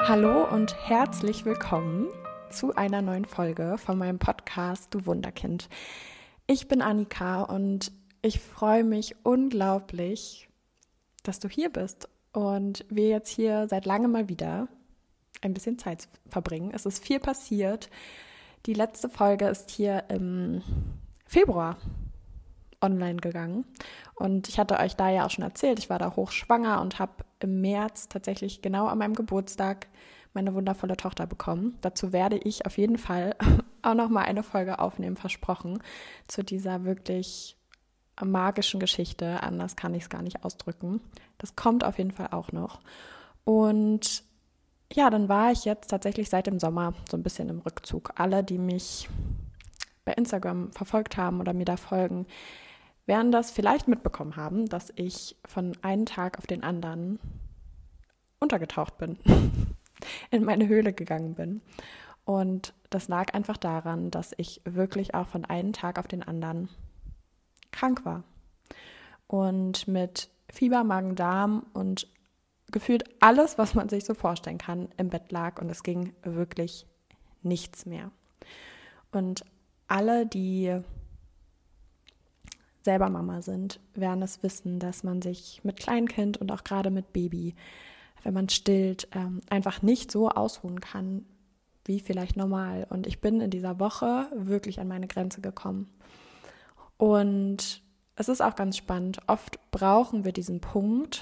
Hallo und herzlich willkommen zu einer neuen Folge von meinem Podcast Du Wunderkind. Ich bin Annika und ich freue mich unglaublich, dass du hier bist und wir jetzt hier seit langem mal wieder ein bisschen Zeit verbringen. Es ist viel passiert. Die letzte Folge ist hier im Februar online gegangen und ich hatte euch da ja auch schon erzählt, ich war da hochschwanger und habe im März tatsächlich genau an meinem Geburtstag meine wundervolle Tochter bekommen. Dazu werde ich auf jeden Fall auch nochmal eine Folge aufnehmen, versprochen, zu dieser wirklich magischen Geschichte. Anders kann ich es gar nicht ausdrücken. Das kommt auf jeden Fall auch noch. Und ja, dann war ich jetzt tatsächlich seit dem Sommer so ein bisschen im Rückzug. Alle, die mich bei Instagram verfolgt haben oder mir da folgen, werden das vielleicht mitbekommen haben, dass ich von einem Tag auf den anderen untergetaucht bin, in meine Höhle gegangen bin. Und das lag einfach daran, dass ich wirklich auch von einem Tag auf den anderen krank war. Und mit Fieber, Magen-Darm und gefühlt alles, was man sich so vorstellen kann, im Bett lag. Und es ging wirklich nichts mehr. Und alle, die selber Mama sind, werden es wissen, dass man sich mit Kleinkind und auch gerade mit Baby, wenn man stillt, einfach nicht so ausruhen kann, wie vielleicht normal. Und ich bin in dieser Woche wirklich an meine Grenze gekommen. Und es ist auch ganz spannend. Oft brauchen wir diesen Punkt,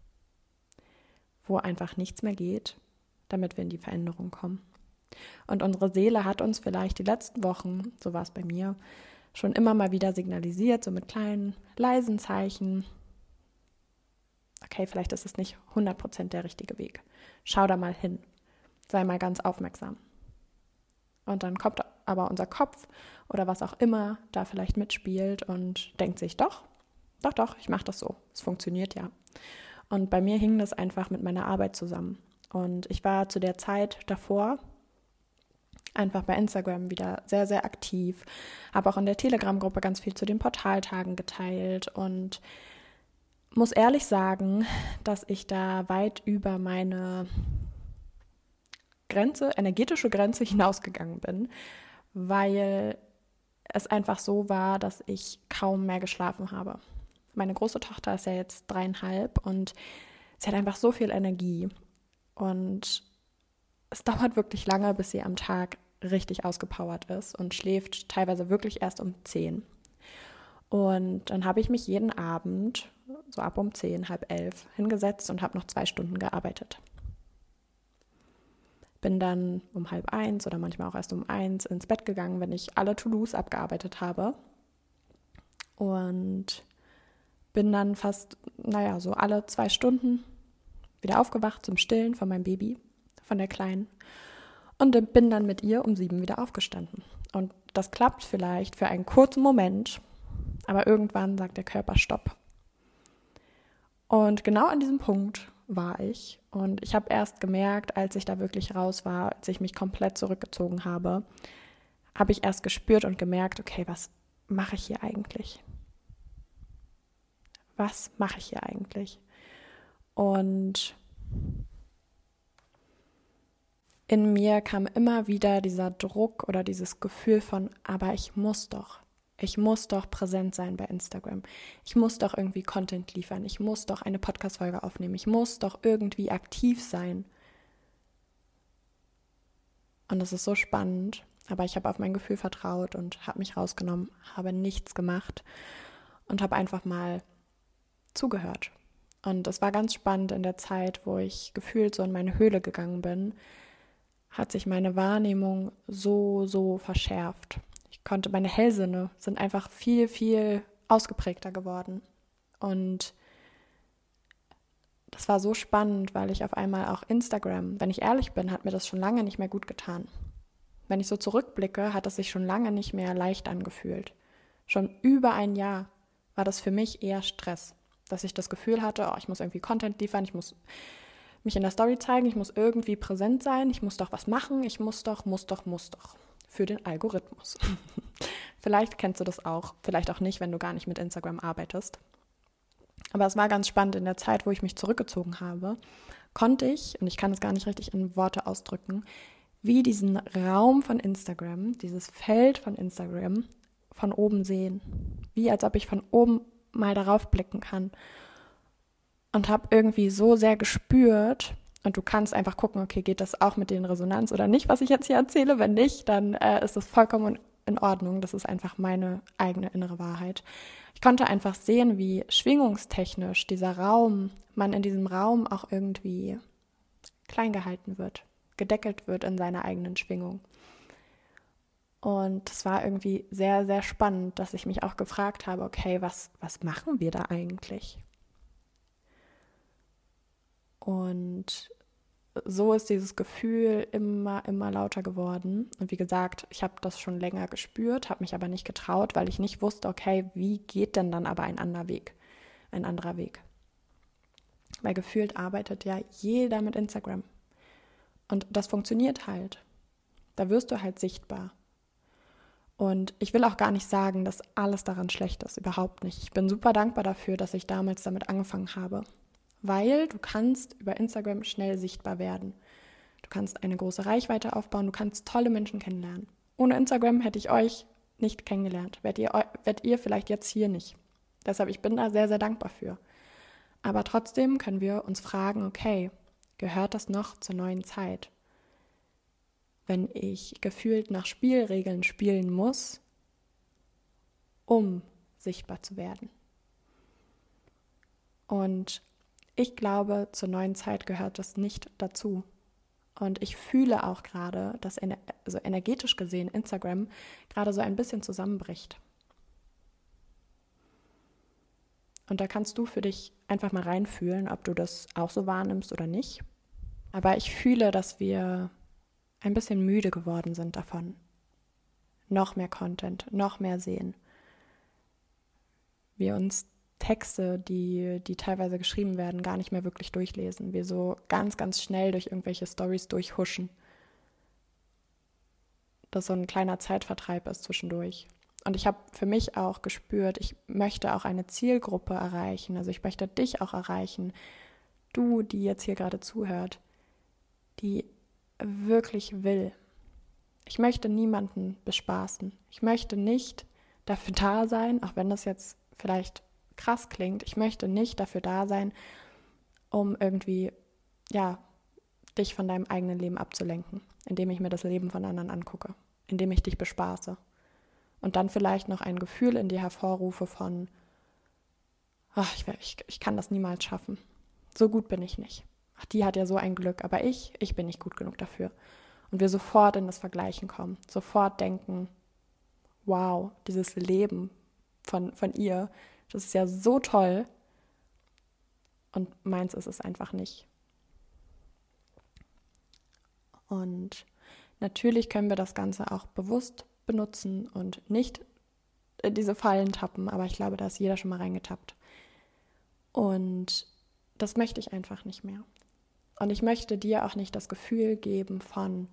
wo einfach nichts mehr geht, damit wir in die Veränderung kommen. Und unsere Seele hat uns vielleicht die letzten Wochen, so war es bei mir, schon immer mal wieder signalisiert, so mit kleinen, leisen Zeichen. Okay, vielleicht ist es nicht 100% der richtige Weg. Schau da mal hin. Sei mal ganz aufmerksam. Und dann kommt aber unser Kopf oder was auch immer da vielleicht mitspielt und denkt sich, doch, ich mache das so. Es funktioniert ja. Und bei mir hing das einfach mit meiner Arbeit zusammen. Und ich war zu der Zeit davor einfach bei Instagram wieder sehr, sehr aktiv. Habe auch in der Telegram-Gruppe ganz viel zu den Portaltagen geteilt und muss ehrlich sagen, dass ich da weit über meine energetische Grenze hinausgegangen bin, weil es einfach so war, dass ich kaum mehr geschlafen habe. Meine große Tochter ist ja jetzt 3,5 und sie hat einfach so viel Energie und es dauert wirklich lange, bis sie am Tag richtig ausgepowert ist und schläft teilweise wirklich erst um 10. Und dann habe ich mich jeden Abend, so ab um 10, halb 11, hingesetzt und habe noch 2 Stunden gearbeitet. Bin dann um 12:30 oder manchmal auch erst um 1 ins Bett gegangen, wenn ich alle To-Dos abgearbeitet habe. Und bin dann fast, so alle 2 Stunden wieder aufgewacht zum Stillen von meinem Baby, von der Kleinen. Und bin dann mit ihr um 7 wieder aufgestanden. Und das klappt vielleicht für einen kurzen Moment, aber irgendwann sagt der Körper Stopp. Und genau an diesem Punkt war ich. Und ich habe erst gemerkt, als ich da wirklich raus war, als ich mich komplett zurückgezogen habe, habe ich erst gespürt und gemerkt, okay, was mache ich hier eigentlich? Was mache ich hier eigentlich? Und in mir kam immer wieder dieser Druck oder dieses Gefühl von, aber ich muss doch präsent sein bei Instagram. Ich muss doch irgendwie Content liefern. Ich muss doch eine Podcast-Folge aufnehmen. Ich muss doch irgendwie aktiv sein. Und das ist so spannend. Aber ich habe auf mein Gefühl vertraut und habe mich rausgenommen, habe nichts gemacht und habe einfach mal zugehört. Und es war ganz spannend in der Zeit, wo ich gefühlt so in meine Höhle gegangen bin, hat sich meine Wahrnehmung so verschärft. Meine Hellsinne sind einfach viel, viel ausgeprägter geworden. Und das war so spannend, weil ich auf einmal auch Instagram, wenn ich ehrlich bin, hat mir das schon lange nicht mehr gut getan. Wenn ich so zurückblicke, hat es sich schon lange nicht mehr leicht angefühlt. Schon über ein Jahr war das für mich eher Stress, dass ich das Gefühl hatte, ich muss irgendwie Content liefern, ich muss mich in der Story zeigen, ich muss irgendwie präsent sein, ich muss doch was machen, ich muss doch. Für den Algorithmus. Vielleicht kennst du das auch, vielleicht auch nicht, wenn du gar nicht mit Instagram arbeitest. Aber es war ganz spannend in der Zeit, wo ich mich zurückgezogen habe, konnte ich, und ich kann es gar nicht richtig in Worte ausdrücken, wie diesen Raum von Instagram, dieses Feld von Instagram von oben sehen. Wie als ob ich von oben mal darauf blicken kann. Und habe irgendwie so sehr gespürt, und du kannst einfach gucken, okay, geht das auch mit den Resonanz oder nicht, was ich jetzt hier erzähle? Wenn nicht, dann ist es vollkommen in Ordnung. Das ist einfach meine eigene innere Wahrheit. Ich konnte einfach sehen, wie schwingungstechnisch dieser Raum, man in diesem Raum auch irgendwie klein gehalten wird, gedeckelt wird in seiner eigenen Schwingung. Und es war irgendwie sehr, sehr spannend, dass ich mich auch gefragt habe, okay, was machen wir da eigentlich? Und so ist dieses Gefühl immer, immer lauter geworden. Und wie gesagt, ich habe das schon länger gespürt, habe mich aber nicht getraut, weil ich nicht wusste, okay, wie geht denn dann aber ein anderer Weg? Weil gefühlt arbeitet ja jeder mit Instagram. Und das funktioniert halt. Da wirst du halt sichtbar. Und ich will auch gar nicht sagen, dass alles daran schlecht ist, überhaupt nicht. Ich bin super dankbar dafür, dass ich damals damit angefangen habe. Weil du kannst über Instagram schnell sichtbar werden. Du kannst eine große Reichweite aufbauen, du kannst tolle Menschen kennenlernen. Ohne Instagram hätte ich euch nicht kennengelernt, werdet ihr vielleicht jetzt hier nicht. Deshalb, ich bin da sehr, sehr dankbar für. Aber trotzdem können wir uns fragen, okay, gehört das noch zur neuen Zeit? Wenn ich gefühlt nach Spielregeln spielen muss, um sichtbar zu werden. Und ich glaube, zur neuen Zeit gehört das nicht dazu. Und ich fühle auch gerade, dass also energetisch gesehen Instagram gerade so ein bisschen zusammenbricht. Und da kannst du für dich einfach mal reinfühlen, ob du das auch so wahrnimmst oder nicht. Aber ich fühle, dass wir ein bisschen müde geworden sind davon. Noch mehr Content, noch mehr sehen. Wir uns Texte, die teilweise geschrieben werden, gar nicht mehr wirklich durchlesen. Wir so ganz, ganz schnell durch irgendwelche Storys durchhuschen. Das so ein kleiner Zeitvertreib ist zwischendurch. Und ich habe für mich auch gespürt, ich möchte auch eine Zielgruppe erreichen. Also ich möchte dich auch erreichen. Du, die jetzt hier gerade zuhört, die wirklich will. Ich möchte niemanden bespaßen. Ich möchte nicht dafür da sein, auch wenn das jetzt vielleicht krass klingt, ich möchte nicht dafür da sein, um irgendwie, dich von deinem eigenen Leben abzulenken, indem ich mir das Leben von anderen angucke, indem ich dich bespaße und dann vielleicht noch ein Gefühl in dir hervorrufe von, ich kann das niemals schaffen, so gut bin ich nicht. Ach, die hat ja so ein Glück, aber ich bin nicht gut genug dafür. Und wir sofort in das Vergleichen kommen, sofort denken, wow, dieses Leben von ihr, das ist ja so toll und meins ist es einfach nicht. Und natürlich können wir das Ganze auch bewusst benutzen und nicht in diese Fallen tappen, aber ich glaube, da ist jeder schon mal reingetappt. Und das möchte ich einfach nicht mehr. Und ich möchte dir auch nicht das Gefühl geben von,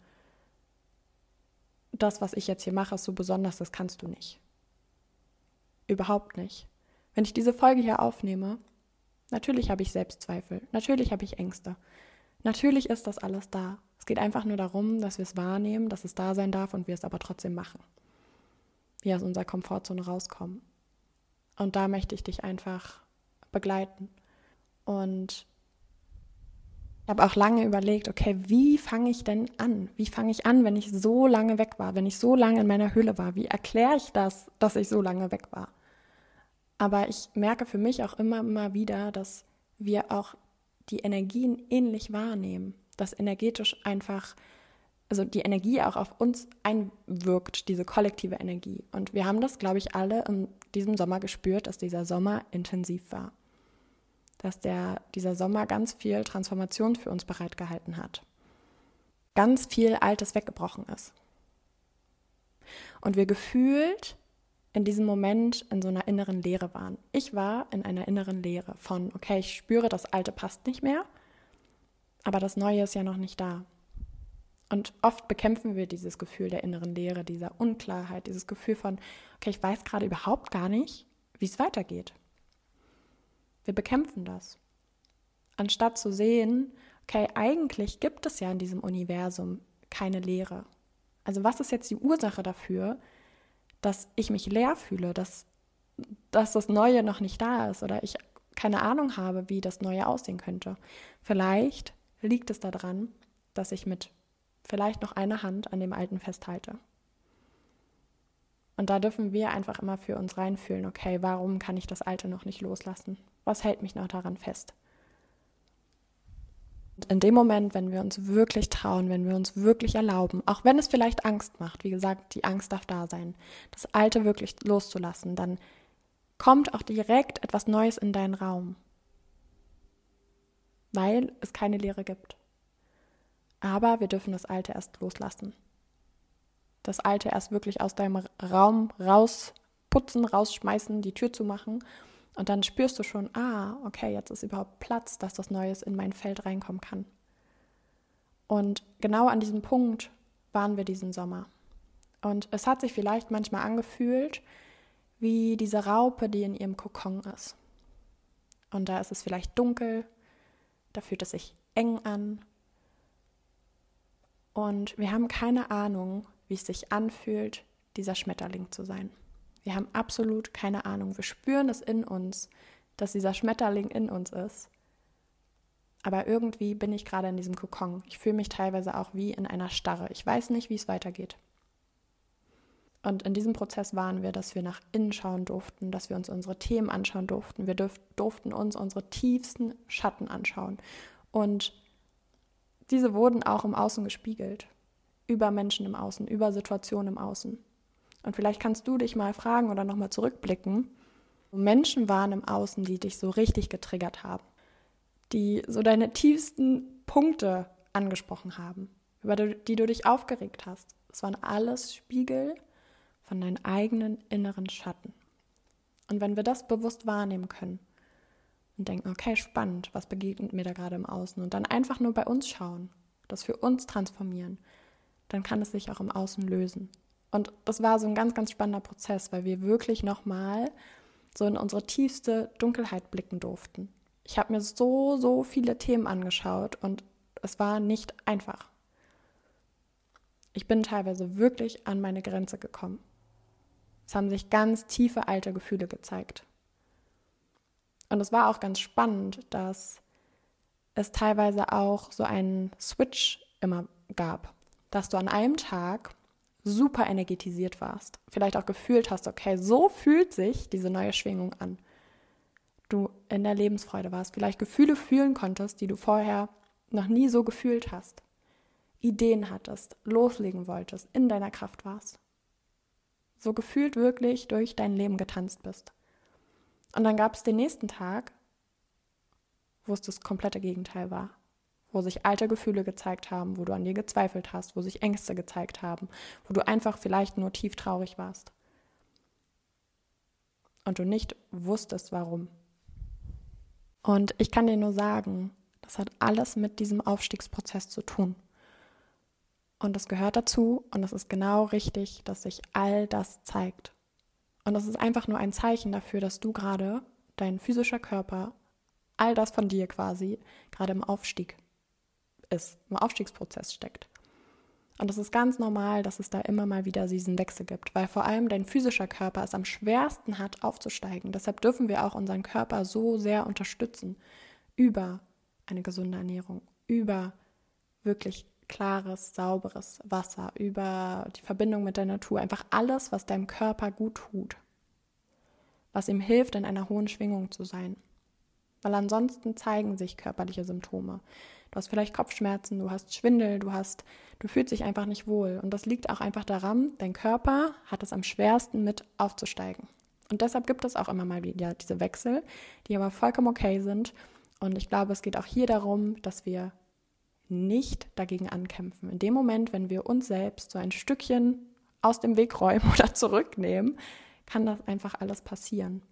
das, was ich jetzt hier mache, ist so besonders, das kannst du nicht. Überhaupt nicht. Wenn ich diese Folge hier aufnehme, natürlich habe ich Selbstzweifel, natürlich habe ich Ängste, natürlich ist das alles da. Es geht einfach nur darum, dass wir es wahrnehmen, dass es da sein darf und wir es aber trotzdem machen. Wir aus unserer Komfortzone rauskommen. Und da möchte ich dich einfach begleiten. Und ich habe auch lange überlegt, okay, wie fange ich denn an? Wie fange ich an, wenn ich so lange weg war, wenn ich so lange in meiner Höhle war? Wie erkläre ich das, dass ich so lange weg war? Aber ich merke für mich auch immer wieder, dass wir auch die Energien ähnlich wahrnehmen, dass energetisch einfach, also die Energie auch auf uns einwirkt, diese kollektive Energie. Und wir haben das, glaube ich, alle in diesem Sommer gespürt, dass dieser Sommer intensiv war. Dass dieser Sommer ganz viel Transformation für uns bereitgehalten hat. Ganz viel Altes weggebrochen ist. Und wir gefühlt in diesem Moment in so einer inneren Leere waren. Ich war in einer inneren Leere von, okay, ich spüre, das Alte passt nicht mehr, aber das Neue ist ja noch nicht da. Und oft bekämpfen wir dieses Gefühl der inneren Leere, dieser Unklarheit, dieses Gefühl von, okay, ich weiß gerade überhaupt gar nicht, wie es weitergeht. Wir bekämpfen das. Anstatt zu sehen, okay, eigentlich gibt es ja in diesem Universum keine Leere. Also was ist jetzt die Ursache dafür, dass ich mich leer fühle, dass das Neue noch nicht da ist oder ich keine Ahnung habe, wie das Neue aussehen könnte. Vielleicht liegt es daran, dass ich mit vielleicht noch einer Hand an dem Alten festhalte. Und da dürfen wir einfach immer für uns reinfühlen, okay, warum kann ich das Alte noch nicht loslassen? Was hält mich noch daran fest? Und in dem Moment, wenn wir uns wirklich trauen, wenn wir uns wirklich erlauben, auch wenn es vielleicht Angst macht, wie gesagt, die Angst darf da sein, das Alte wirklich loszulassen, dann kommt auch direkt etwas Neues in deinen Raum, weil es keine Leere gibt. Aber wir dürfen das Alte erst loslassen. Das Alte erst wirklich aus deinem Raum rausputzen, rausschmeißen, die Tür zu machen. Und dann spürst du schon, okay, jetzt ist überhaupt Platz, dass das Neues in mein Feld reinkommen kann. Und genau an diesem Punkt waren wir diesen Sommer. Und es hat sich vielleicht manchmal angefühlt, wie diese Raupe, die in ihrem Kokon ist. Und da ist es vielleicht dunkel, da fühlt es sich eng an. Und wir haben keine Ahnung, wie es sich anfühlt, dieser Schmetterling zu sein. Wir haben absolut keine Ahnung. Wir spüren es in uns, dass dieser Schmetterling in uns ist. Aber irgendwie bin ich gerade in diesem Kokon. Ich fühle mich teilweise auch wie in einer Starre. Ich weiß nicht, wie es weitergeht. Und in diesem Prozess waren wir, dass wir nach innen schauen durften, dass wir uns unsere Themen anschauen durften. Wir durften uns unsere tiefsten Schatten anschauen. Und diese wurden auch im Außen gespiegelt. Über Menschen im Außen, über Situationen im Außen. Und vielleicht kannst du dich mal fragen oder nochmal zurückblicken, wo Menschen waren im Außen, die dich so richtig getriggert haben, die so deine tiefsten Punkte angesprochen haben, über die du dich aufgeregt hast. Es waren alles Spiegel von deinen eigenen inneren Schatten. Und wenn wir das bewusst wahrnehmen können und denken, okay, spannend, was begegnet mir da gerade im Außen, und dann einfach nur bei uns schauen, das für uns transformieren, dann kann es sich auch im Außen lösen. Und das war so ein ganz, ganz spannender Prozess, weil wir wirklich nochmal so in unsere tiefste Dunkelheit blicken durften. Ich habe mir so viele Themen angeschaut und es war nicht einfach. Ich bin teilweise wirklich an meine Grenze gekommen. Es haben sich ganz tiefe alte Gefühle gezeigt. Und es war auch ganz spannend, dass es teilweise auch so einen Switch immer gab, dass du an einem Tag super energetisiert warst, vielleicht auch gefühlt hast, okay, so fühlt sich diese neue Schwingung an. Du in der Lebensfreude warst, vielleicht Gefühle fühlen konntest, die du vorher noch nie so gefühlt hast, Ideen hattest, loslegen wolltest, in deiner Kraft warst. So gefühlt wirklich durch dein Leben getanzt bist. Und dann gab es den nächsten Tag, wo es das komplette Gegenteil war, wo sich alte Gefühle gezeigt haben, wo du an dir gezweifelt hast, wo sich Ängste gezeigt haben, wo du einfach vielleicht nur tief traurig warst und du nicht wusstest, warum. Und ich kann dir nur sagen, das hat alles mit diesem Aufstiegsprozess zu tun. Und das gehört dazu und es ist genau richtig, dass sich all das zeigt. Und das ist einfach nur ein Zeichen dafür, dass du gerade, dein physischer Körper, all das von dir quasi, gerade im Aufstieg ist, im Aufstiegsprozess steckt. Und es ist ganz normal, dass es da immer mal wieder diesen Wechsel gibt, weil vor allem dein physischer Körper es am schwersten hat, aufzusteigen. Deshalb dürfen wir auch unseren Körper so sehr unterstützen über eine gesunde Ernährung, über wirklich klares, sauberes Wasser, über die Verbindung mit der Natur, einfach alles, was deinem Körper gut tut, was ihm hilft, in einer hohen Schwingung zu sein. Weil ansonsten zeigen sich körperliche Symptome. Du hast vielleicht Kopfschmerzen, du hast Schwindel, du fühlst dich einfach nicht wohl. Und das liegt auch einfach daran, dein Körper hat es am schwersten mit aufzusteigen. Und deshalb gibt es auch immer mal wieder diese Wechsel, die aber vollkommen okay sind. Und ich glaube, es geht auch hier darum, dass wir nicht dagegen ankämpfen. In dem Moment, wenn wir uns selbst so ein Stückchen aus dem Weg räumen oder zurücknehmen, kann das einfach alles passieren.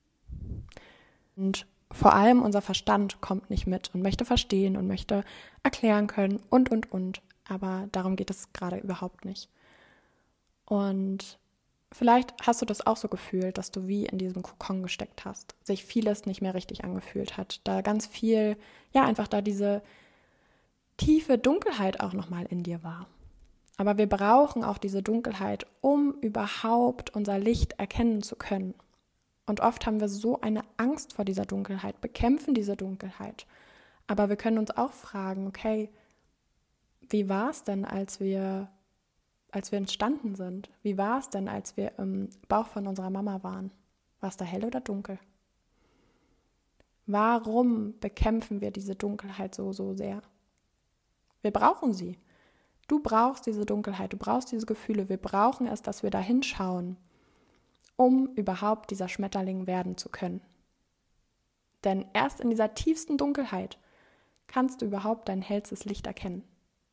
Und vor allem unser Verstand kommt nicht mit und möchte verstehen und möchte erklären können und. Aber darum geht es gerade überhaupt nicht. Und vielleicht hast du das auch so gefühlt, dass du wie in diesem Kokon gesteckt hast, sich vieles nicht mehr richtig angefühlt hat. Da ganz viel, einfach da diese tiefe Dunkelheit auch nochmal in dir war. Aber wir brauchen auch diese Dunkelheit, um überhaupt unser Licht erkennen zu können. Und oft haben wir so eine Angst vor dieser Dunkelheit, bekämpfen diese Dunkelheit. Aber wir können uns auch fragen, okay, wie war es denn, als wir entstanden sind? Wie war es denn, als wir im Bauch von unserer Mama waren? War es da hell oder dunkel? Warum bekämpfen wir diese Dunkelheit so sehr? Wir brauchen sie. Du brauchst diese Dunkelheit, du brauchst diese Gefühle. Wir brauchen es, dass wir da hinschauen, um überhaupt dieser Schmetterling werden zu können. Denn erst in dieser tiefsten Dunkelheit kannst du überhaupt dein hellstes Licht erkennen.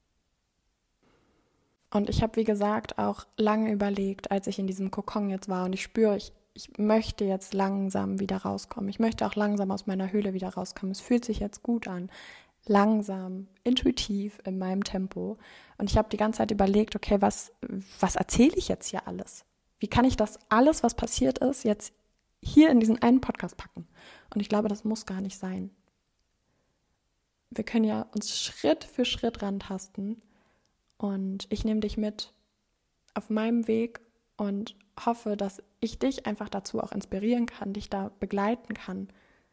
Und ich habe, wie gesagt, auch lange überlegt, als ich in diesem Kokon jetzt war und ich spüre, ich möchte jetzt langsam wieder rauskommen. Ich möchte auch langsam aus meiner Höhle wieder rauskommen. Es fühlt sich jetzt gut an. Langsam, intuitiv, in meinem Tempo. Und ich habe die ganze Zeit überlegt, okay, was erzähle ich jetzt hier alles? Wie kann ich das alles, was passiert ist, jetzt hier in diesen einen Podcast packen? Und ich glaube, das muss gar nicht sein. Wir können ja uns Schritt für Schritt rantasten. Und ich nehme dich mit auf meinem Weg und hoffe, dass ich dich einfach dazu auch inspirieren kann, dich da begleiten kann,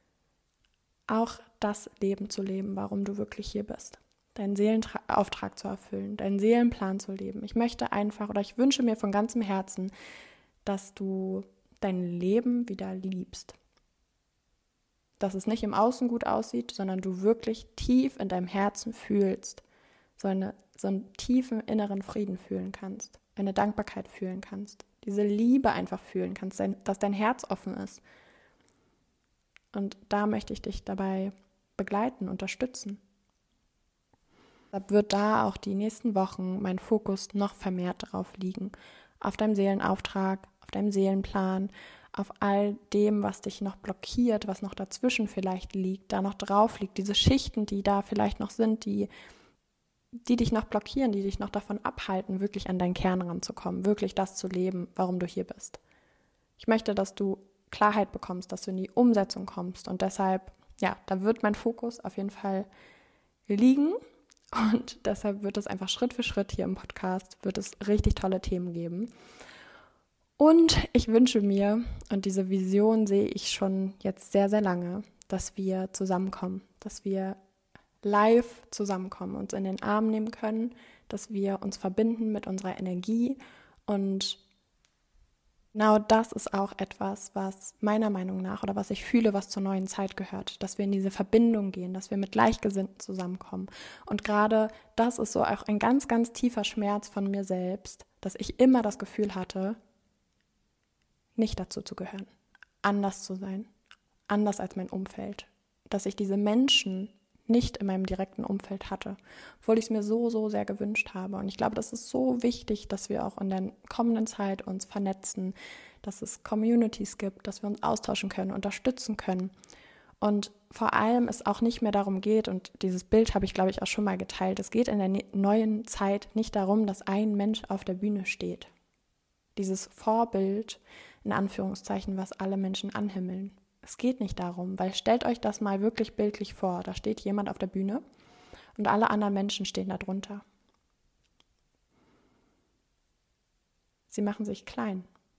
auch das Leben zu leben, warum du wirklich hier bist. Deinen Seelenauftrag zu erfüllen, deinen Seelenplan zu leben. Ich möchte einfach oder ich wünsche mir von ganzem Herzen, dass du dein Leben wieder liebst. Dass es nicht im Außen gut aussieht, sondern du wirklich tief in deinem Herzen fühlst, so einen tiefen inneren Frieden fühlen kannst, eine Dankbarkeit fühlen kannst, diese Liebe einfach fühlen kannst, dass dein Herz offen ist. Und da möchte ich dich dabei begleiten, unterstützen. Deshalb wird da auch die nächsten Wochen mein Fokus noch vermehrt darauf liegen, auf deinem Seelenauftrag, auf deinem Seelenplan, auf all dem, was dich noch blockiert, was noch dazwischen vielleicht liegt, da noch drauf liegt, diese Schichten, die da vielleicht noch sind, die dich noch blockieren, die dich noch davon abhalten, wirklich an deinen Kern ranzukommen, wirklich das zu leben, warum du hier bist. Ich möchte, dass du Klarheit bekommst, dass du in die Umsetzung kommst und deshalb, ja, da wird mein Fokus auf jeden Fall liegen und deshalb wird es einfach Schritt für Schritt hier im Podcast, wird es richtig tolle Themen geben. Und ich wünsche mir, und diese Vision sehe ich schon jetzt sehr, sehr lange, dass wir zusammenkommen, dass wir live zusammenkommen, uns in den Arm nehmen können, dass wir uns verbinden mit unserer Energie und genau das ist auch etwas, was meiner Meinung nach oder was ich fühle, was zur neuen Zeit gehört, dass wir in diese Verbindung gehen, dass wir mit Gleichgesinnten zusammenkommen und gerade das ist so auch ein ganz, ganz tiefer Schmerz von mir selbst, dass ich immer das Gefühl hatte, nicht dazu zu gehören, anders zu sein, anders als mein Umfeld, dass ich diese Menschen nicht in meinem direkten Umfeld hatte, obwohl ich es mir so, so sehr gewünscht habe. Und ich glaube, das ist so wichtig, dass wir auch in der kommenden Zeit uns vernetzen, dass es Communities gibt, dass wir uns austauschen können, unterstützen können. Und vor allem es auch nicht mehr darum geht, und dieses Bild habe ich, glaube ich, auch schon mal geteilt, es geht in der neuen Zeit nicht darum, dass ein Mensch auf der Bühne steht. Dieses Vorbild, in Anführungszeichen, was alle Menschen anhimmeln. Es geht nicht darum, weil stellt euch das mal wirklich bildlich vor. Da steht jemand auf der Bühne und alle anderen Menschen stehen da drunter. Sie machen sich klein.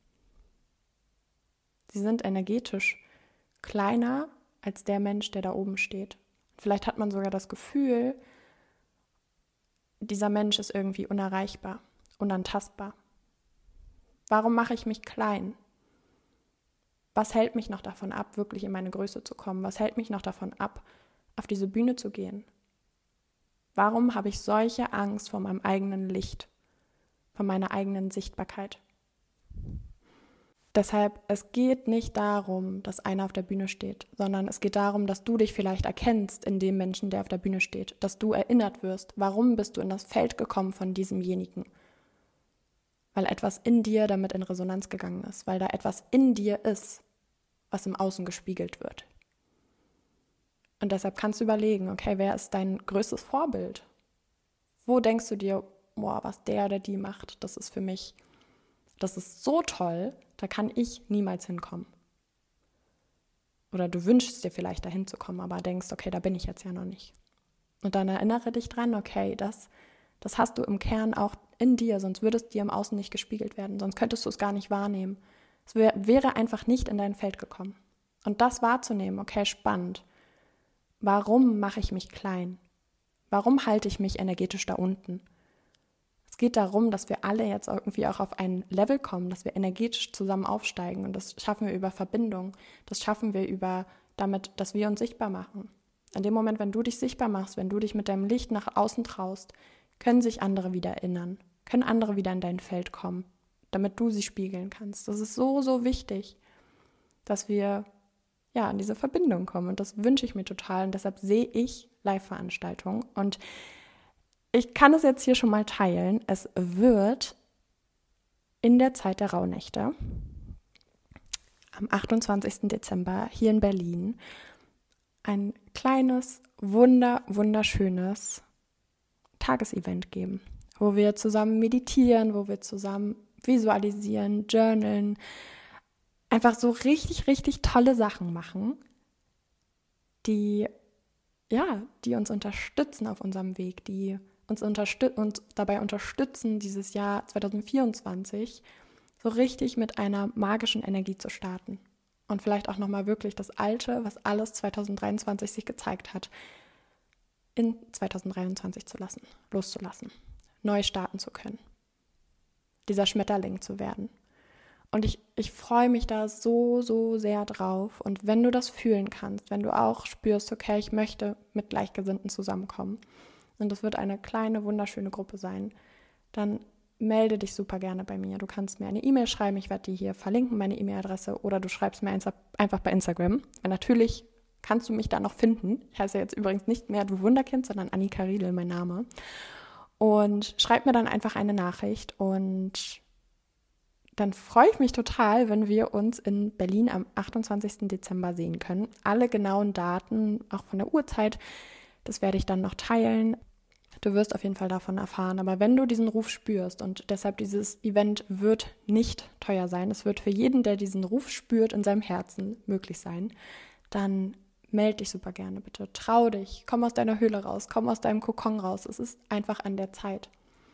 Sie sind energetisch kleiner als der Mensch, der da oben steht. Vielleicht hat man sogar das Gefühl, dieser Mensch ist irgendwie unerreichbar, unantastbar. Warum mache ich mich klein? Was hält mich noch davon ab, wirklich in meine Größe zu kommen? Was hält mich noch davon ab, auf diese Bühne zu gehen? Warum habe ich solche Angst vor meinem eigenen Licht, vor meiner eigenen Sichtbarkeit? Deshalb, es geht nicht darum, dass einer auf der Bühne steht, sondern es geht darum, dass du dich vielleicht erkennst in dem Menschen, der auf der Bühne steht, dass du erinnert wirst, warum bist du in das Feld gekommen von diesemjenigen? Weil etwas in dir damit in Resonanz gegangen ist, weil da etwas in dir ist, was im Außen gespiegelt wird. Und deshalb kannst du überlegen, okay, wer ist dein größtes Vorbild? Wo denkst du dir, boah, was der oder die macht, das ist für mich, das ist so toll, da kann ich niemals hinkommen. Oder du wünschst dir vielleicht dahin zu kommen, aber denkst, okay, da bin ich jetzt ja noch nicht. Und dann erinnere dich dran, okay, das hast du im Kern auch in dir, sonst würde es dir im Außen nicht gespiegelt werden, sonst könntest du es gar nicht wahrnehmen. Es wäre einfach nicht in dein Feld gekommen. Und das wahrzunehmen, okay, spannend. Warum mache ich mich klein? Warum halte ich mich energetisch da unten? Es geht darum, dass wir alle jetzt irgendwie auch auf ein Level kommen, dass wir energetisch zusammen aufsteigen. Und das schaffen wir über Verbindung. Das schaffen wir damit, dass wir uns sichtbar machen. In dem Moment, wenn du dich sichtbar machst, wenn du dich mit deinem Licht nach außen traust, können sich andere wieder erinnern, können andere wieder in dein Feld kommen, damit du sie spiegeln kannst. Das ist so, so wichtig, dass wir in diese Verbindung kommen. Und das wünsche ich mir total. Und deshalb sehe ich Live-Veranstaltungen. Und ich kann es jetzt hier schon mal teilen. Es wird in der Zeit der Rauhnächte am 28. Dezember hier in Berlin ein kleines, wunderschönes Tagesevent geben, wo wir zusammen meditieren, wo wir zusammen visualisieren, journalen, einfach so richtig, richtig tolle Sachen machen, die uns unterstützen auf unserem Weg, die uns dabei unterstützen, dieses Jahr 2024 so richtig mit einer magischen Energie zu starten. Und vielleicht auch nochmal wirklich das Alte, was alles 2023 sich gezeigt hat, in 2023 loszulassen, neu starten zu können, dieser Schmetterling zu werden. Und ich freue mich da so, so sehr drauf. Und wenn du das fühlen kannst, wenn du auch spürst, okay, ich möchte mit Gleichgesinnten zusammenkommen und das wird eine kleine, wunderschöne Gruppe sein, dann melde dich super gerne bei mir. Du kannst mir eine E-Mail schreiben, ich werde die hier verlinken, meine E-Mail-Adresse, oder du schreibst mir einfach bei Instagram. Weil natürlich kannst du mich da noch finden. Ich heiße jetzt übrigens nicht mehr Du Wunderkind, sondern Annika Riedel, mein Name. Und schreib mir dann einfach eine Nachricht und dann freue ich mich total, wenn wir uns in Berlin am 28. Dezember sehen können. Alle genauen Daten, auch von der Uhrzeit, das werde ich dann noch teilen. Du wirst auf jeden Fall davon erfahren. Aber wenn du diesen Ruf spürst, und deshalb dieses Event wird nicht teuer sein, es wird für jeden, der diesen Ruf spürt, in seinem Herzen möglich sein, dann melde dich super gerne bitte. Trau dich, komm aus deiner Höhle raus, komm aus deinem Kokon raus. Es ist einfach an der Zeit.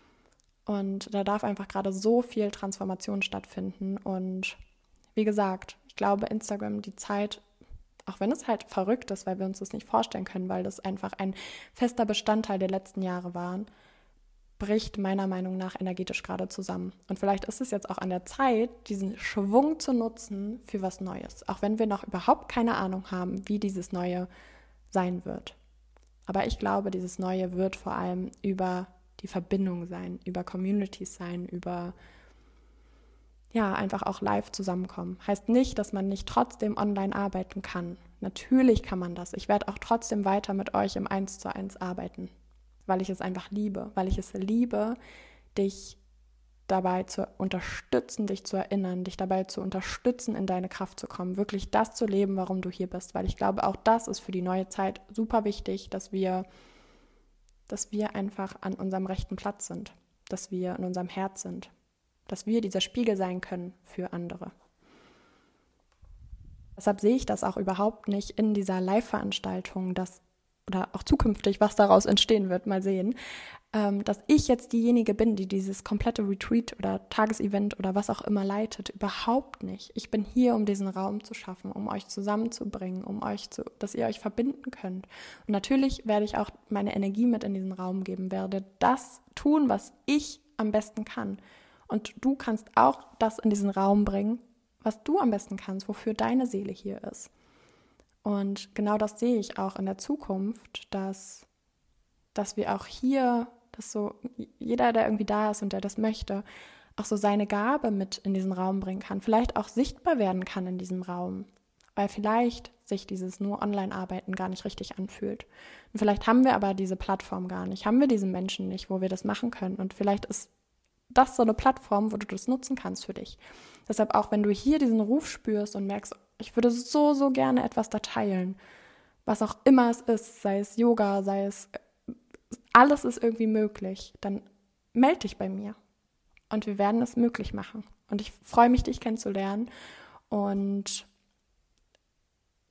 Und da darf einfach gerade so viel Transformation stattfinden. Und wie gesagt, ich glaube, Instagram, die Zeit, auch wenn es halt verrückt ist, weil wir uns das nicht vorstellen können, weil das einfach ein fester Bestandteil der letzten Jahre war, bricht meiner Meinung nach energetisch gerade zusammen. Und vielleicht ist es jetzt auch an der Zeit, diesen Schwung zu nutzen für was Neues. Auch wenn wir noch überhaupt keine Ahnung haben, wie dieses Neue sein wird. Aber ich glaube, dieses Neue wird vor allem über die Verbindung sein, über Communities sein, über einfach auch live zusammenkommen. Heißt nicht, dass man nicht trotzdem online arbeiten kann. Natürlich kann man das. Ich werde auch trotzdem weiter mit euch im 1:1 arbeiten, weil ich es einfach liebe, weil ich es liebe, dich dabei zu unterstützen, dich zu erinnern, dich dabei zu unterstützen, in deine Kraft zu kommen, wirklich das zu leben, warum du hier bist, weil ich glaube, auch das ist für die neue Zeit super wichtig, dass wir einfach an unserem rechten Platz sind, dass wir in unserem Herz sind, dass wir dieser Spiegel sein können für andere. Deshalb sehe ich das auch überhaupt nicht in dieser Live-Veranstaltung, oder auch zukünftig, was daraus entstehen wird, mal sehen, dass ich jetzt diejenige bin, die dieses komplette Retreat oder Tagesevent oder was auch immer leitet. Überhaupt nicht. Ich bin hier, um diesen Raum zu schaffen, um euch zusammenzubringen, dass ihr euch verbinden könnt. Und natürlich werde ich auch meine Energie mit in diesen Raum geben, werde das tun, was ich am besten kann. Und du kannst auch das in diesen Raum bringen, was du am besten kannst, wofür deine Seele hier ist. Und genau das sehe ich auch in der Zukunft, dass wir auch hier, dass so jeder, der irgendwie da ist und der das möchte, auch so seine Gabe mit in diesen Raum bringen kann, vielleicht auch sichtbar werden kann in diesem Raum, weil vielleicht sich dieses nur Online-Arbeiten gar nicht richtig anfühlt. Und vielleicht haben wir aber diese Plattform gar nicht, haben wir diese Menschen nicht, wo wir das machen können. Und vielleicht ist das so eine Plattform, wo du das nutzen kannst für dich. Deshalb auch, wenn du hier diesen Ruf spürst und merkst, ich würde so, so gerne etwas da teilen, was auch immer es ist, sei es Yoga, sei es, alles ist irgendwie möglich, dann melde dich bei mir und wir werden es möglich machen. Und ich freue mich, dich kennenzulernen und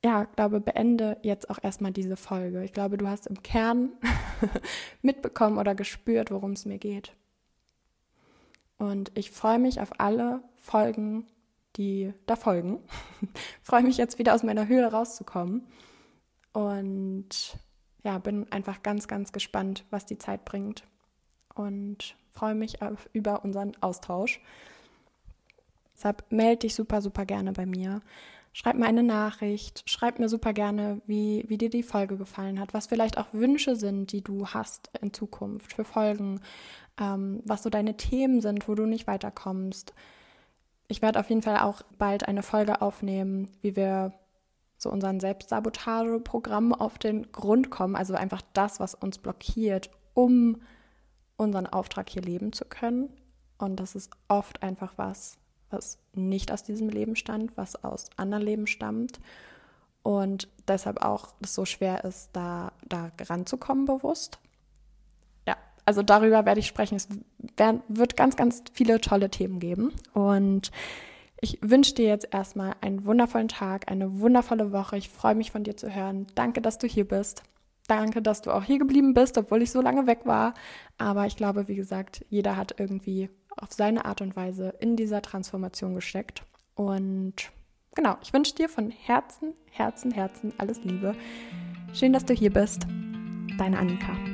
glaube, beende jetzt auch erstmal diese Folge. Ich glaube, du hast im Kern mitbekommen oder gespürt, worum es mir geht. Und ich freue mich auf alle Folgen, die da folgen. Freue mich jetzt wieder aus meiner Höhle rauszukommen. Und ja, bin einfach ganz, ganz gespannt, was die Zeit bringt. Und freue mich über unseren Austausch. Deshalb melde dich super, super gerne bei mir. Schreib mir eine Nachricht, schreib mir super gerne, wie dir die Folge gefallen hat, was vielleicht auch Wünsche sind, die du hast in Zukunft für Folgen, was so deine Themen sind, wo du nicht weiterkommst. Ich werde auf jeden Fall auch bald eine Folge aufnehmen, wie wir so unseren Selbstsabotageprogramm auf den Grund kommen, also einfach das, was uns blockiert, um unseren Auftrag hier leben zu können. Und das ist oft einfach was nicht aus diesem Leben stammt, was aus anderen Leben stammt. Und deshalb auch es so schwer ist, da ranzukommen bewusst. Ja, also darüber werde ich sprechen. Es wird ganz, ganz viele tolle Themen geben. Und ich wünsche dir jetzt erstmal einen wundervollen Tag, eine wundervolle Woche. Ich freue mich, von dir zu hören. Danke, dass du hier bist. Danke, dass du auch hier geblieben bist, obwohl ich so lange weg war. Aber ich glaube, wie gesagt, jeder hat irgendwie auf seine Art und Weise in dieser Transformation gesteckt. Und genau, ich wünsche dir von Herzen, Herzen, Herzen alles Liebe. Schön, dass du hier bist. Deine Annika.